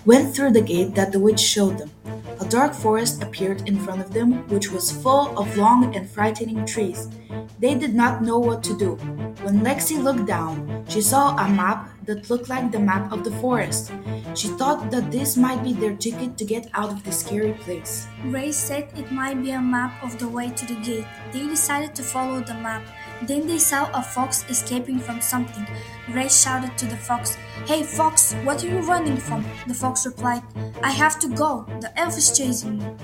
went through the gate that the witch showed them. A dark forest appeared in front of them, which was full of long and frightening trees. They did not know what to do. When Lexi looked down, she saw a map that looked like the map of the forest. She thought that this might be their ticket to get out of this scary place. Ray said it might be a map of the way to the gate. They decided to follow the map. Then they saw a fox escaping from something. Ray shouted to the fox, "Hey fox, what are you running from?" The fox replied, "I have to go. The elf is chasing me."